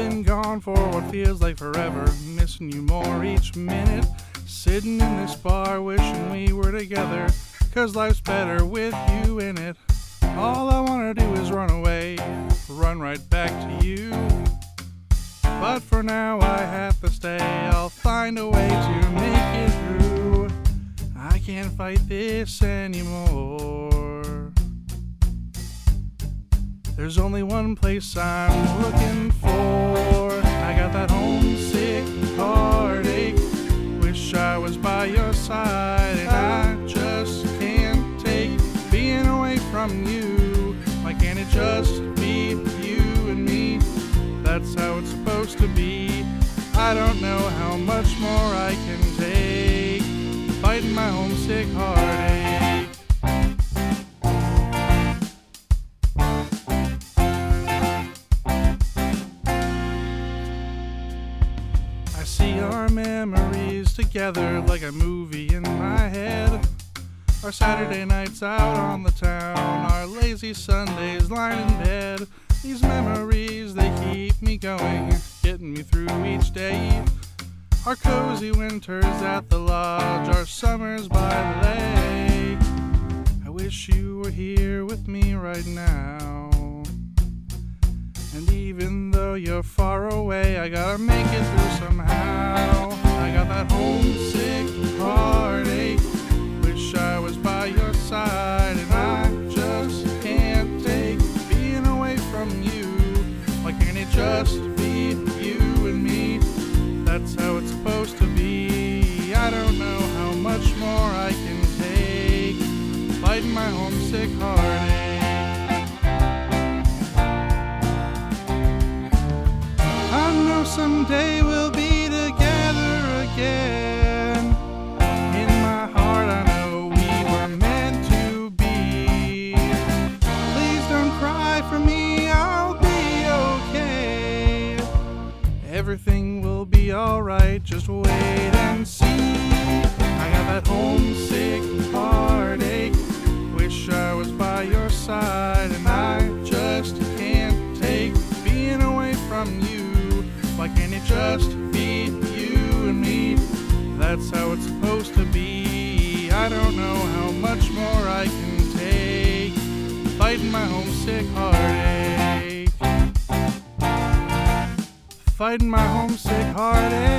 been gone for what feels like forever, missing you more each minute. Sitting in this bar wishing we were together, 'cause life's better with you in it. All I wanna do is run away, run right back to you. But for now I have to stay, I'll find a way to make it through. I can't fight this anymore. There's only one place I'm looking for. I got that homesick heartache. Wish I was by your side, and I just can't take being away from you. Why can't it just be you and me? That's how it's supposed to be. I don't know how much more I can take, fighting my homesick heartache. I see our memories together like a movie in my head. Our Saturday nights out on the town, our lazy Sundays lying in bed. These memories, they keep me going, getting me through each day. Our cozy winters at the lodge, our summers by the lake. I wish you were here with me right now. And even though you're far away, I gotta make it through somehow. I got that homesick heartache. Wish I was by your side, and I just can't take being away from you. Why can't it just be you and me? That's how it's supposed to be. I don't know how much more I can take, fighting my homesick heartache. I know someday we'll be together again. In my heart I know we were meant to be. Please don't cry for me, I'll be okay. Everything will be alright, just wait and see. I got that homesick heartache. Wish I was by your side, and I just can't take being away from you. Why can't it just be you and me? That's how it's supposed to be. I don't know how much more I can take, fighting my homesick heartache. Fighting my homesick heartache.